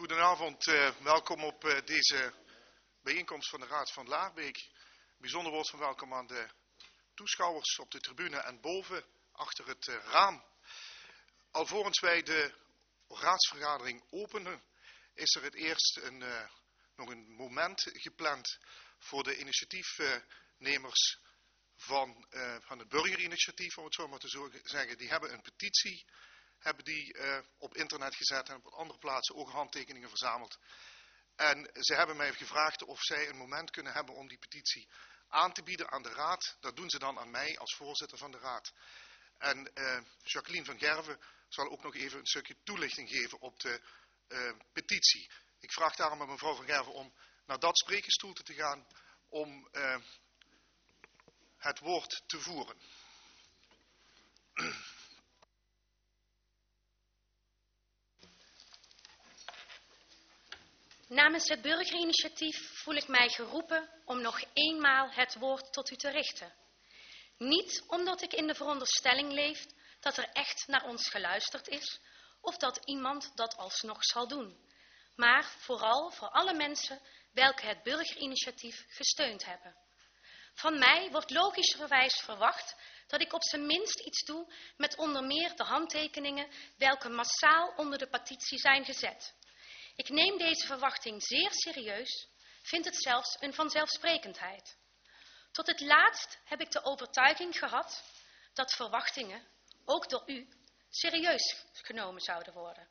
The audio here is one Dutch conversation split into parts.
Goedenavond, welkom op deze bijeenkomst van de Raad van Laarbeek. Bijzonder woord van welkom aan de toeschouwers op de tribune en boven achter het raam. Alvorens wij de raadsvergadering openen, is er het eerst nog een moment gepland voor de initiatiefnemers van het burgerinitiatief, om het zo maar te zeggen. Die hebben een petitie op internet gezet en op andere plaatsen ook handtekeningen verzameld. En ze hebben mij gevraagd of zij een moment kunnen hebben om die petitie aan te bieden aan de Raad. Dat doen ze dan aan mij als voorzitter van de Raad. En Jacqueline van Gerven zal ook nog even een stukje toelichting geven op de petitie. Ik vraag daarom aan mevrouw van Gerven om naar dat spreekgestoelte te gaan om het woord te voeren. Namens het burgerinitiatief voel ik mij geroepen om nog eenmaal het woord tot u te richten. Niet omdat ik in de veronderstelling leef dat er echt naar ons geluisterd is of dat iemand dat alsnog zal doen, maar vooral voor alle mensen welke het burgerinitiatief gesteund hebben. Van mij wordt logischerwijs verwacht dat ik op zijn minst iets doe met onder meer de handtekeningen welke massaal onder de petitie zijn gezet. Ik neem deze verwachting zeer serieus, vind het zelfs een vanzelfsprekendheid. Tot het laatst heb ik de overtuiging gehad dat verwachtingen, ook door u, serieus genomen zouden worden.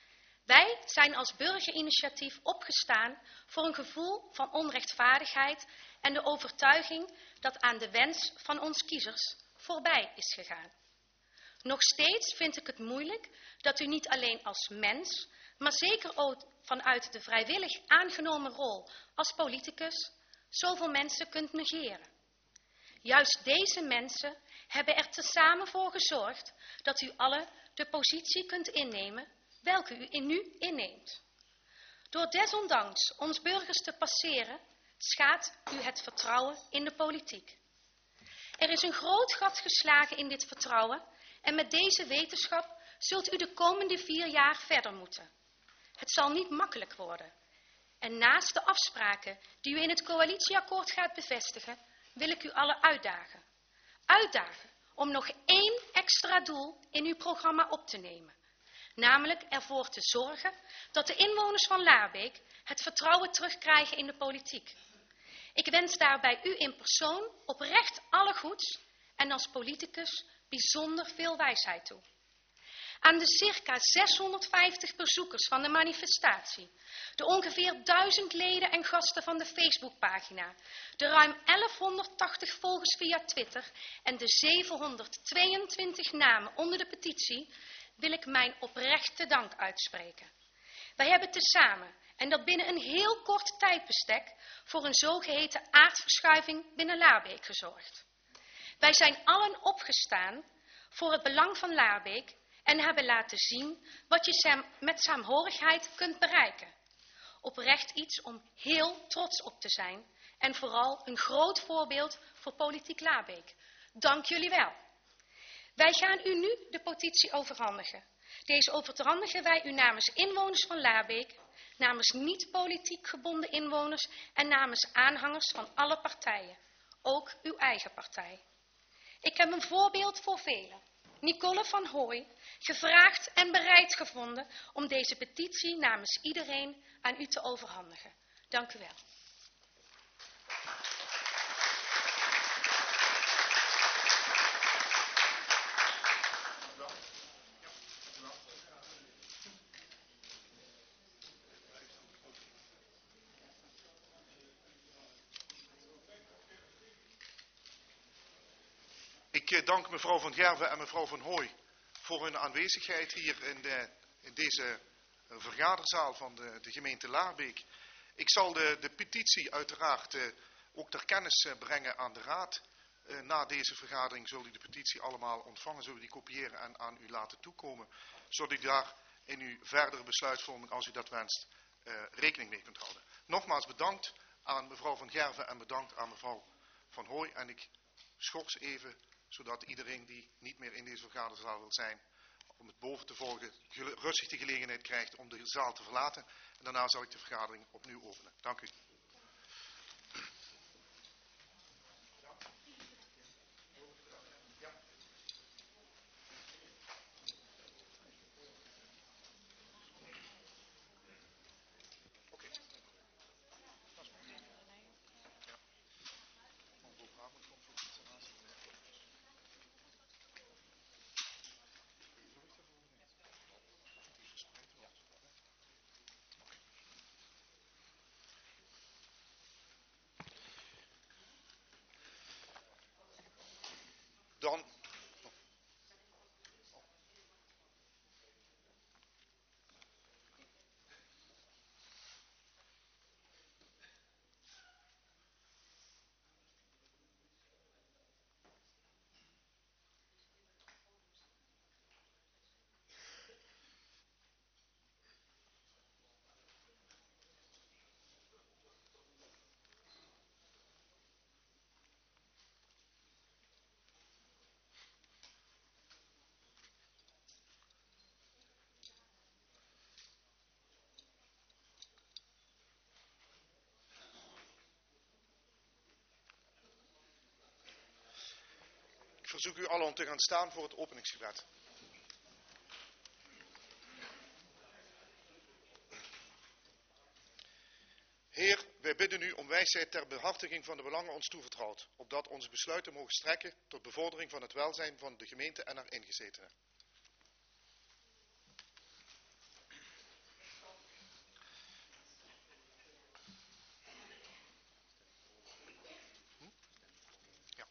Wij zijn als burgerinitiatief opgestaan voor een gevoel van onrechtvaardigheid en de overtuiging dat aan de wens van ons kiezers voorbij is gegaan. Nog steeds vind ik het moeilijk dat u niet alleen als mens, maar zeker ook vanuit de vrijwillig aangenomen rol als politicus zoveel mensen kunt negeren. Juist deze mensen hebben er tezamen voor gezorgd dat u alle de positie kunt innemen welke u nu inneemt. Door desondanks ons burgers te passeren, schaadt u het vertrouwen in de politiek. Er is een groot gat geslagen in dit vertrouwen en met deze wetenschap zult u de komende 4 jaar verder moeten. Het zal niet makkelijk worden. En naast de afspraken die u in het coalitieakkoord gaat bevestigen, wil ik u allen uitdagen. Uitdagen om nog 1 extra doel in uw programma op te nemen. Namelijk ervoor te zorgen dat de inwoners van Laarbeek het vertrouwen terugkrijgen in de politiek. Ik wens daarbij u in persoon oprecht alle goeds en als politicus bijzonder veel wijsheid toe. Aan de circa 650 bezoekers van de manifestatie, de ongeveer 1000 leden en gasten van de Facebookpagina, de ruim 1180 volgers via Twitter en de 722 namen onder de petitie, wil ik mijn oprechte dank uitspreken. Wij hebben tezamen, en dat binnen een heel kort tijdbestek, voor een zogeheten aardverschuiving binnen Laarbeek gezorgd. Wij zijn allen opgestaan voor het belang van Laarbeek en hebben laten zien wat je met saamhorigheid kunt bereiken. Oprecht iets om heel trots op te zijn en vooral een groot voorbeeld voor politiek Laarbeek. Dank jullie wel. Wij gaan u nu de petitie overhandigen. Deze overhandigen wij u namens inwoners van Laarbeek, namens niet-politiek gebonden inwoners en namens aanhangers van alle partijen, ook uw eigen partij. Ik heb een voorbeeld voor velen. Nicole van Hooy, gevraagd en bereid gevonden om deze petitie namens iedereen aan u te overhandigen. Dank u wel. Ik dank mevrouw van Gerven en mevrouw van Hooy voor hun aanwezigheid hier in deze vergaderzaal van de gemeente Laarbeek. Ik zal de petitie uiteraard ook ter kennis brengen aan de Raad. Na deze vergadering zullen u de petitie allemaal ontvangen, zullen we die kopiëren en aan u laten toekomen, zodat u daar in uw verdere besluitvorming, als u dat wenst, rekening mee kunt houden. Nogmaals bedankt aan mevrouw van Gerven en bedankt aan mevrouw van Hooy. En ik schors even, zodat iedereen die niet meer in deze vergaderzaal wil zijn, om het boven te volgen, rustig de gelegenheid krijgt om de zaal te verlaten. En daarna zal ik de vergadering opnieuw openen. Dank u. Dan ik verzoek u allen om te gaan staan voor het openingsgebed. Heer, wij bidden u om wijsheid ter behartiging van de belangen ons toevertrouwd, opdat onze besluiten mogen strekken tot bevordering van het welzijn van de gemeente en haar ingezetenen. Ja.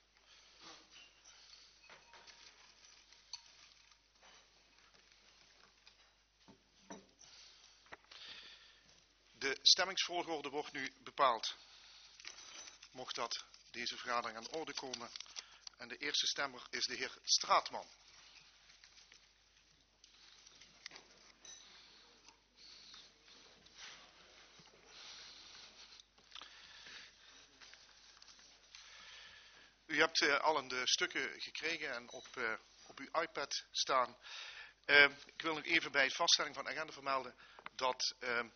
De stemmingsvolgorde wordt nu bepaald. Mocht dat deze vergadering aan de orde komen. En de eerste stemmer is de heer Straatman. U hebt allen de stukken gekregen en op uw iPad staan. Ik wil nog even bij het vaststelling van de agenda vermelden dat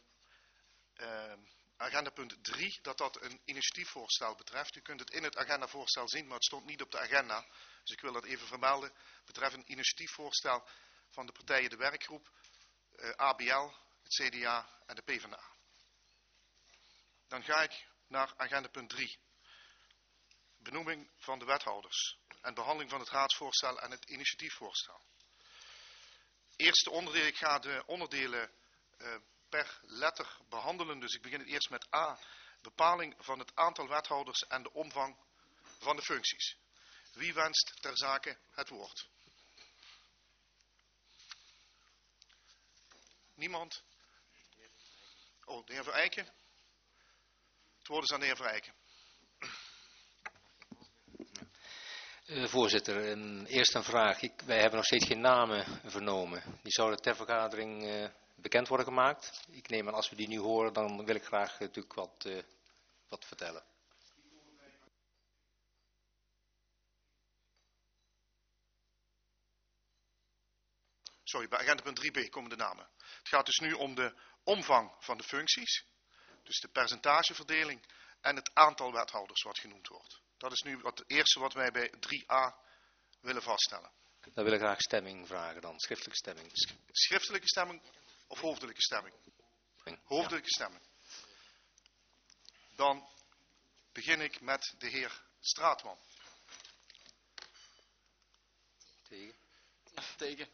agendapunt 3, dat een initiatiefvoorstel betreft. U kunt het in het agendavoorstel zien, maar het stond niet op de agenda. Dus ik wil dat even vermelden. Het betreft een initiatiefvoorstel van de partijen de werkgroep, ABL, het CDA en de PvdA. Dan ga ik naar agendapunt 3. Benoeming van de wethouders en behandeling van het raadsvoorstel en het initiatiefvoorstel. Eerste onderdeel, ik ga de onderdelen per letter behandelen. Dus ik begin het eerst met A. Bepaling van het aantal wethouders en de omvang van de functies. Wie wenst ter zake het woord? Niemand? Oh, de heer Verijken. Het woord is aan de heer Verijken. Voorzitter, eerst een vraag. Wij hebben nog steeds geen namen vernomen. Die zouden ter vergadering bekend worden gemaakt. Ik neem aan, als we die nu horen, dan wil ik graag natuurlijk wat vertellen. Sorry, bij agendapunt 3b komen de namen. Het gaat dus nu om de omvang van de functies. Dus de percentageverdeling en het aantal wethouders wat genoemd wordt. Dat is nu het eerste wat wij bij 3a willen vaststellen. Dan wil ik graag stemming vragen dan, schriftelijke stemming. Schriftelijke stemming of hoofdelijke stemming? Hoofdelijke stemming. Dan begin ik met de heer Straatman. Tegen. Tegen.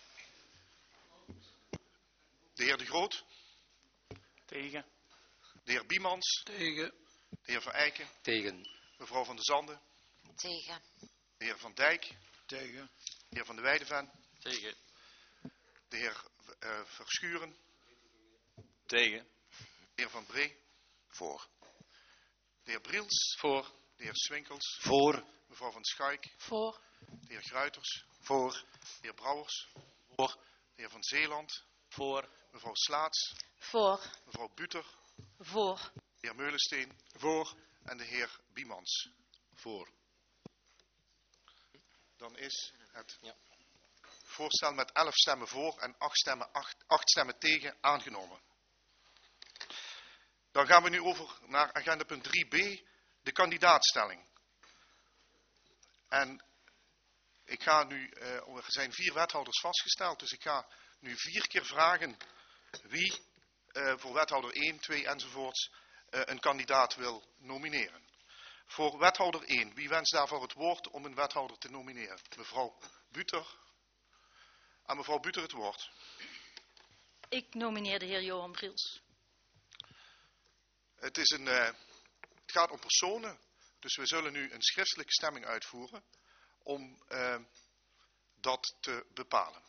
De heer De Groot. Tegen. De heer Biemans. Tegen. De heer Van Eiken. Tegen. Mevrouw Van der Zanden. Tegen. De heer Van Dijk. Tegen. De heer Van de Weideven. Tegen. De heer Verschuren. Tegen. De heer Van Bree. Voor. De heer Briels. Voor. De heer Swinkels. Voor. Mevrouw Van Schaik. Voor. De heer Gruiters. Voor. De heer Brouwers. Voor. De heer Van Zeeland. Voor. Mevrouw Slaats. Voor. Mevrouw Buter. Voor. De heer Meulensteen. Voor. En de heer Biemans. Voor. Dan is het Voorstel met 11 stemmen voor en 8 stemmen tegen aangenomen. Dan gaan we nu over naar agenda punt 3b, de kandidaatstelling. En ik ga nu, er zijn 4 wethouders vastgesteld, dus ik ga nu 4 keer vragen wie voor wethouder 1, 2 enzovoorts een kandidaat wil nomineren. Voor wethouder 1, wie wenst daarvoor het woord om een wethouder te nomineren? Mevrouw Buter. Aan mevrouw Buter het woord. Ik nomineer de heer Johan Briels. Het gaat om personen, dus we zullen nu een schriftelijke stemming uitvoeren om dat te bepalen.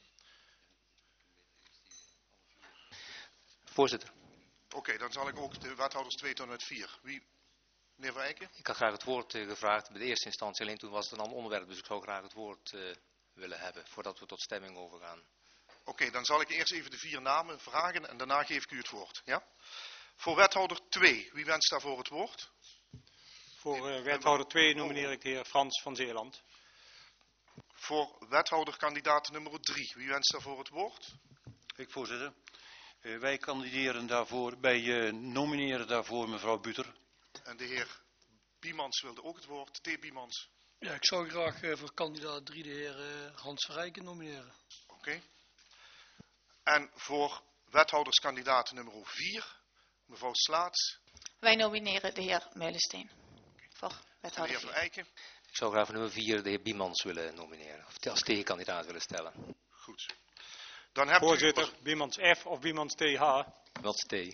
Voorzitter. Oké, dan zal ik ook de wethouders 2 tot en met 4. Wie? Meneer Van Eycken? Ik had graag het woord gevraagd bij de eerste instantie, alleen toen was het een ander onderwerp, dus ik zou graag het woord willen hebben voordat we tot stemming overgaan. Oké, dan zal ik eerst even de 4 namen vragen en daarna geef ik u het woord. Ja? Voor wethouder 2, wie wenst daarvoor het woord? Voor wethouder 2 nomineer ik de heer Frans van Zeeland. Voor wethouder kandidaat nummer 3, wie wenst daarvoor het woord? Ik, voorzitter. Wij nomineren daarvoor mevrouw Buter. En de heer Biemans wilde ook het woord. T. Biemans. Ja, ik zou graag voor kandidaat 3 de heer Hans van Rijken nomineren. Oké. En voor wethouderskandidaat nummer 4, mevrouw Slaats. Wij nomineren de heer Meulensteen. Voor De wethouder heer Van 4. Eycken. Ik zou graag voor nummer 4 de heer Biemans willen nomineren, of als tegenkandidaat willen stellen. Goed. Dan hebt Voorzitter, Biemans F of Biemans TH. Biemans T.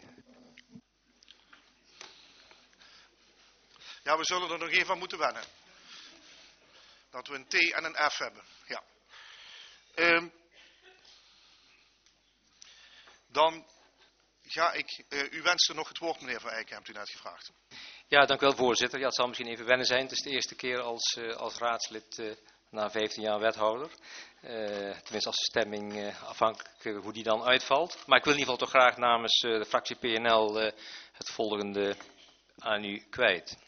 Ja, we zullen er nog even aan moeten wennen. Dat we een T en een F hebben. Ja. Dan ga ik... u wenste nog het woord, meneer Van Eycken, hebt u net gevraagd. Ja, dank u wel, voorzitter. Ja, het zal misschien even wennen zijn. Het is de eerste keer als raadslid na 15 jaar wethouder. Tenminste als de stemming afhankelijk hoe die dan uitvalt. Maar ik wil in ieder geval toch graag namens de fractie PNL het volgende aan u kwijt.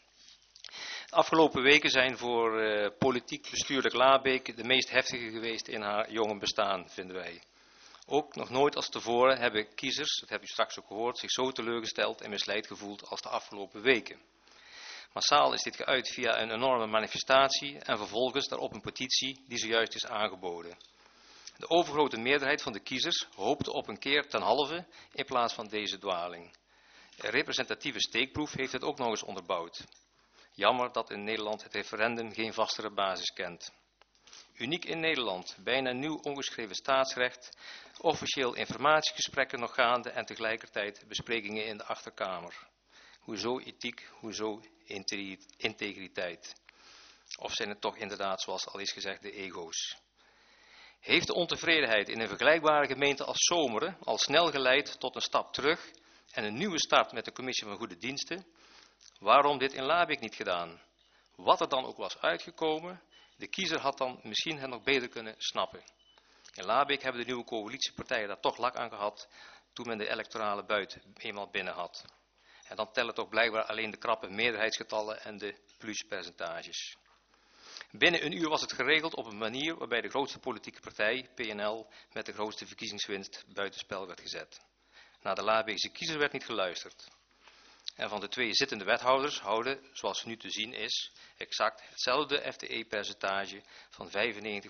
De afgelopen weken zijn voor politiek bestuurlijk Laarbeek de meest heftige geweest in haar jonge bestaan, vinden wij. Ook nog nooit als tevoren hebben kiezers, dat heb u straks ook gehoord, zich zo teleurgesteld en misleid gevoeld als de afgelopen weken. Massaal is dit geuit via een enorme manifestatie en vervolgens daarop een petitie die zojuist is aangeboden. De overgrote meerderheid van de kiezers hoopte op een keer ten halve in plaats van deze dwaling. Een representatieve steekproef heeft het ook nog eens onderbouwd. Jammer dat in Nederland het referendum geen vastere basis kent. Uniek in Nederland, bijna nieuw ongeschreven staatsrecht, officieel informatiegesprekken nog gaande en tegelijkertijd besprekingen in de achterkamer. Hoezo ethiek, hoezo integriteit? Of zijn het toch inderdaad, zoals al is gezegd, de ego's? Heeft de ontevredenheid in een vergelijkbare gemeente als Zomeren al snel geleid tot een stap terug en een nieuwe start met de Commissie van Goede Diensten? Waarom dit in Laarbeek niet gedaan? Wat er dan ook was uitgekomen, de kiezer had dan misschien het nog beter kunnen snappen. In Laarbeek hebben de nieuwe coalitiepartijen daar toch lak aan gehad toen men de electorale buit eenmaal binnen had. En dan tellen toch blijkbaar alleen de krappe meerderheidsgetallen en de pluspercentages. Binnen een uur was het geregeld op een manier waarbij de grootste politieke partij, PNL, met de grootste verkiezingswinst buitenspel werd gezet. Naar de Laarbeekse kiezer werd niet geluisterd. En van de 2 zittende wethouders houden, zoals nu te zien is, exact hetzelfde FTE-percentage van 95%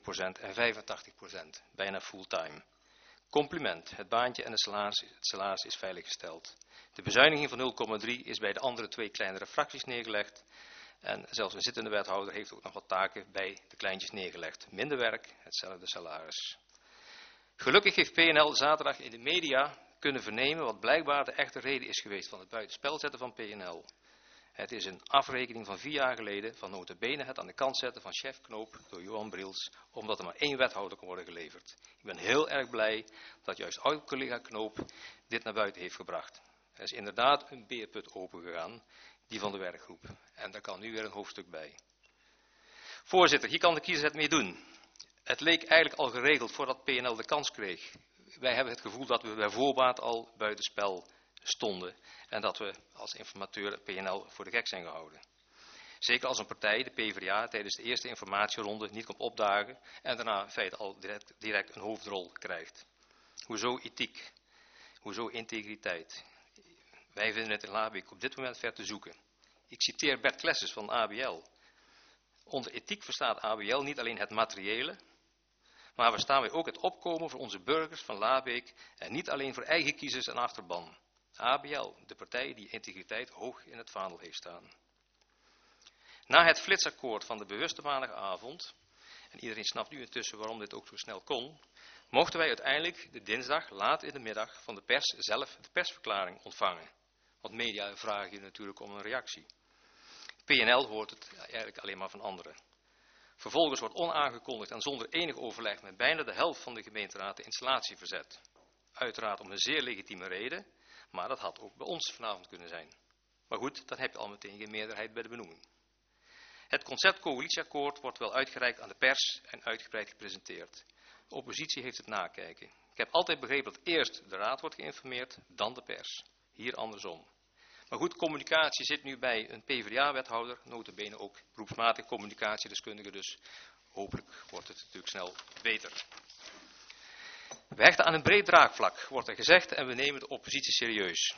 en 85%, bijna fulltime. Compliment, het baantje en het salaris is veiliggesteld. De bezuiniging van 0,3 is bij de andere 2 kleinere fracties neergelegd. En zelfs een zittende wethouder heeft ook nog wat taken bij de kleintjes neergelegd. Minder werk, hetzelfde salaris. Gelukkig heeft PNL zaterdag in de media kunnen vernemen wat blijkbaar de echte reden is geweest van het buitenspel zetten van PNL. Het is een afrekening van 4 jaar geleden van nota bene het aan de kant zetten van chef Knoop door Johan Briels, omdat er maar 1 wethouder kon worden geleverd. Ik ben heel erg blij dat juist oud-collega Knoop dit naar buiten heeft gebracht. Er is inderdaad een beerput opengegaan, die van de werkgroep. En daar kan nu weer een hoofdstuk bij. Voorzitter, hier kan de kiezer het mee doen. Het leek eigenlijk al geregeld voordat PNL de kans kreeg. Wij hebben het gevoel dat we bij voorbaat al buitenspel stonden. En dat we als informateur PNL voor de gek zijn gehouden. Zeker als een partij, de PvdA, tijdens de eerste informatieronde niet komt opdagen en daarna in feite al direct een hoofdrol krijgt. Hoezo ethiek? Hoezo integriteit? Wij vinden het in Laarbeek op dit moment ver te zoeken. Ik citeer Bert Klessens van ABL. Onder ethiek verstaat ABL niet alleen het materiële, maar verstaan wij ook het opkomen voor onze burgers van Laarbeek en niet alleen voor eigen kiezers en achterban. ABL, de partij die integriteit hoog in het vaandel heeft staan. Na het flitsakkoord van de bewuste maandagavond, en iedereen snapt nu intussen waarom dit ook zo snel kon, mochten wij uiteindelijk de dinsdag laat in de middag van de pers zelf de persverklaring ontvangen. Want media vragen je natuurlijk om een reactie. PNL hoort het eigenlijk alleen maar van anderen. Vervolgens wordt onaangekondigd en zonder enig overleg met bijna de helft van de gemeenteraad de installatie verzet. Uiteraard om een zeer legitieme reden, maar dat had ook bij ons vanavond kunnen zijn. Maar goed, dan heb je al meteen geen meerderheid bij de benoeming. Het concept coalitieakkoord wordt wel uitgereikt aan de pers en uitgebreid gepresenteerd. De oppositie heeft het nakijken. Ik heb altijd begrepen dat eerst de raad wordt geïnformeerd, dan de pers. Hier andersom. Maar goed, communicatie zit nu bij een PvdA-wethouder, nota bene ook beroepsmatig communicatiedeskundige, dus hopelijk wordt het natuurlijk snel beter. We hechten aan een breed draagvlak, wordt er gezegd, en we nemen de oppositie serieus.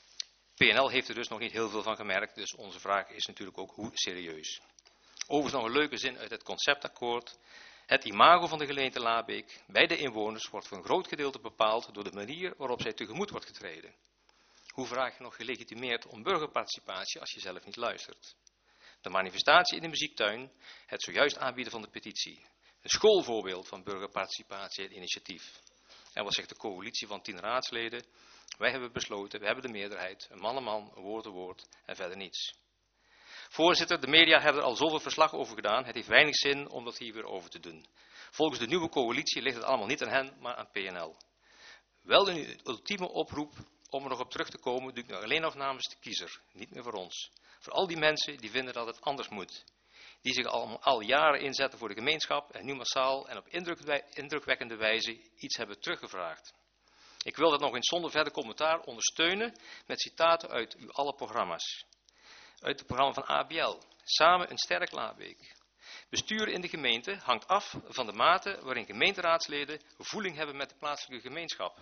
PNL heeft er dus nog niet heel veel van gemerkt, dus onze vraag is natuurlijk ook hoe serieus. Overigens nog een leuke zin uit het conceptakkoord. Het imago van de gemeente Laarbeek bij de inwoners wordt voor een groot gedeelte bepaald door de manier waarop zij tegemoet wordt getreden. Hoe vraag je nog gelegitimeerd om burgerparticipatie als je zelf niet luistert? De manifestatie in de muziektuin, het zojuist aanbieden van de petitie. Een schoolvoorbeeld van burgerparticipatie en initiatief. En wat zegt de coalitie van 10 raadsleden? Wij hebben besloten, we hebben de meerderheid, een man, een woord en verder niets. Voorzitter, de media hebben er al zoveel verslag over gedaan, het heeft weinig zin om dat hier weer over te doen. Volgens de nieuwe coalitie ligt het allemaal niet aan hen, maar aan PNL. Wel een ultieme oproep om er nog op terug te komen, doe ik nu alleen nog namens de kiezer, niet meer voor ons. Voor al die mensen die vinden dat het anders moet. Die zich al jaren inzetten voor de gemeenschap en nu massaal en op indrukwekkende wijze iets hebben teruggevraagd. Ik wil dat nog eens zonder verder commentaar ondersteunen met citaten uit uw alle programma's. Uit het programma van ABL. Samen een sterk Laarbeek. Bestuur in de gemeente hangt af van de mate waarin gemeenteraadsleden voeling hebben met de plaatselijke gemeenschap.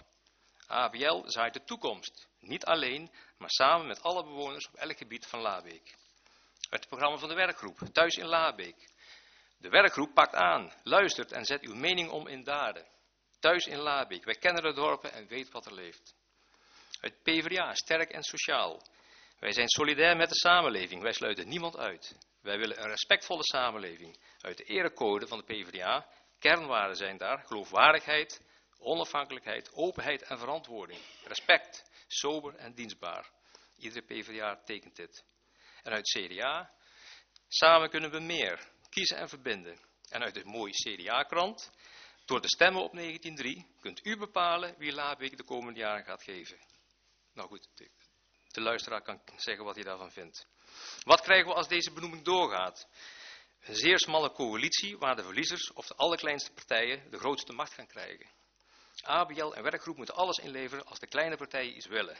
ABL zaait de toekomst. Niet alleen, maar samen met alle bewoners op elk gebied van Laarbeek. Uit het programma van de werkgroep. Thuis in Laarbeek. De werkgroep pakt aan, luistert en zet uw mening om in daden. Thuis in Laarbeek. Wij kennen de dorpen en weten wat er leeft. Uit PvdA, sterk en sociaal. Wij zijn solidair met de samenleving. Wij sluiten niemand uit. Wij willen een respectvolle samenleving. Uit de erecode van de PvdA. Kernwaarden zijn daar. Geloofwaardigheid, onafhankelijkheid, openheid en verantwoording. Respect, sober en dienstbaar. Iedere PvdA tekent dit. En uit CDA. Samen kunnen we meer. Kiezen en verbinden. En uit de mooie CDA-krant. Door de stemmen op 1903 kunt u bepalen wie Laarbeek de komende jaren gaat geven. Nou goed, de luisteraar kan zeggen wat hij daarvan vindt. Wat krijgen we als deze benoeming doorgaat? Een zeer smalle coalitie waar de verliezers of de allerkleinste partijen de grootste macht gaan krijgen. ABL en werkgroep moeten alles inleveren als de kleine partijen iets willen.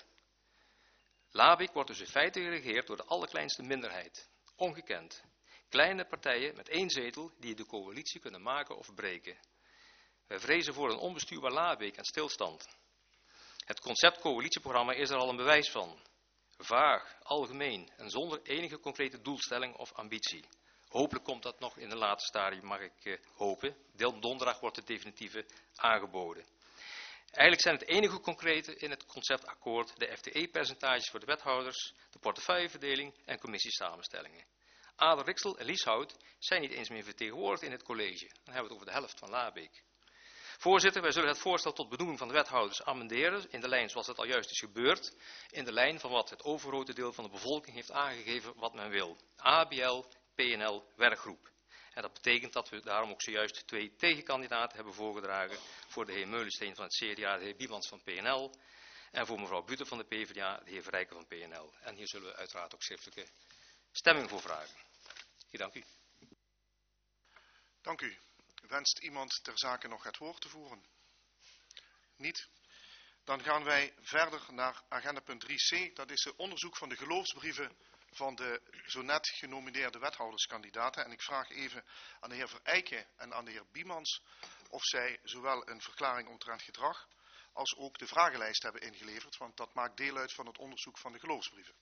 Laarbeek wordt dus in feite geregeerd door de allerkleinste minderheid. Ongekend. Kleine partijen met 1 zetel die de coalitie kunnen maken of breken. Wij vrezen voor een onbestuurbaar Laarbeek en stilstand. Het concept coalitieprogramma is er al een bewijs van. Vaag, algemeen en zonder enige concrete doelstelling of ambitie. Hopelijk komt dat nog in een later stadium, mag ik hopen. Donderdag wordt het definitieve aangeboden. Eigenlijk zijn het enige concrete in het conceptakkoord de FTE-percentages voor de wethouders, de portefeuilleverdeling en commissiesamenstellingen. Ader, Rixel en Lieshout zijn niet eens meer vertegenwoordigd in het college. Dan hebben we het over de helft van Laarbeek. Voorzitter, wij zullen het voorstel tot benoeming van de wethouders amenderen in de lijn zoals het al juist is gebeurd, in de lijn van wat het overgrote deel van de bevolking heeft aangegeven wat men wil. ABL, PNL, werkgroep. En dat betekent dat we daarom ook zojuist 2 tegenkandidaten hebben voorgedragen voor de heer Meulensteen van het CDA, de heer Biemans van PNL en voor mevrouw Buter van de PvdA, de heer Verrijken van PNL. En hier zullen we uiteraard ook schriftelijke stemming voor vragen. Ik dank u. Dank u. Wenst iemand ter zake nog het woord te voeren? Niet? Dan gaan wij verder naar agenda punt 3c. Dat is het onderzoek van de geloofsbrieven van de zo net genomineerde wethouderskandidaten. En ik vraag even aan de heer Verijken en aan de heer Biemans of zij zowel een verklaring omtrent gedrag als ook de vragenlijst hebben ingeleverd. Want dat maakt deel uit van het onderzoek van de geloofsbrieven.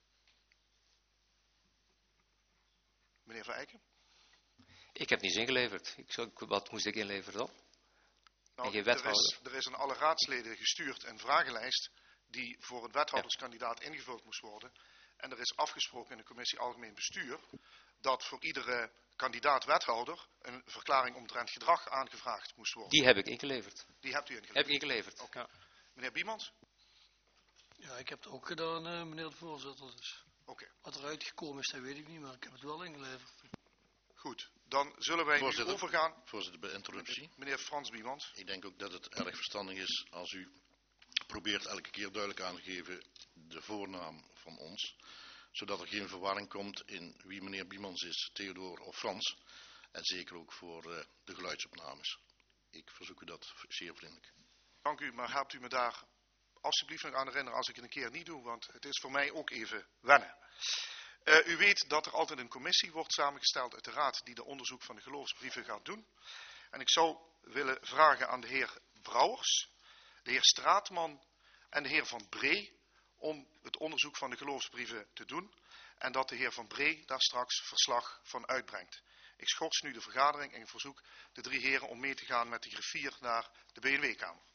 Meneer Verijken? Ik heb niets ingeleverd. Wat moest ik inleveren dan? Nou, geen wethouder. er is aan alle raadsleden gestuurd een vragenlijst die voor het wethouderskandidaat ingevuld moest worden. En er is afgesproken in de commissie Algemeen Bestuur dat voor iedere kandidaat wethouder een verklaring omtrent gedrag aangevraagd moest worden. Die heb ik ingeleverd. Die hebt u ingeleverd? Heb ik ingeleverd. Okay. Ja. Meneer Biemans? Ja, ik heb het ook gedaan, meneer de voorzitter. Dus Okay. wat er uitgekomen is, dat weet ik niet, maar ik heb het wel ingeleverd. Goed, dan zullen wij nu overgaan. Voorzitter, bij interruptie. Meneer Frans Biemans. Ik denk ook dat het erg verstandig is als u probeert elke keer duidelijk aan te geven de voornaam van ons. Zodat er geen verwarring komt in wie meneer Biemans is, Theodor of Frans. En zeker ook voor de geluidsopnames. Ik verzoek u dat zeer vriendelijk. Dank u, maar helpt u me daar alsjeblieft nog aan herinneren als ik het een keer niet doe, want het is voor mij ook even wennen. U weet dat er altijd een commissie wordt samengesteld uit de raad die de onderzoek van de geloofsbrieven gaat doen. En ik zou willen vragen aan de heer Brouwers, de heer Straatman en de heer Van Bree om het onderzoek van de geloofsbrieven te doen. En dat de heer Van Bree daar straks verslag van uitbrengt. Ik schors nu de vergadering en ik verzoek de 3 heren om mee te gaan met de griffier naar de BNW-kamer.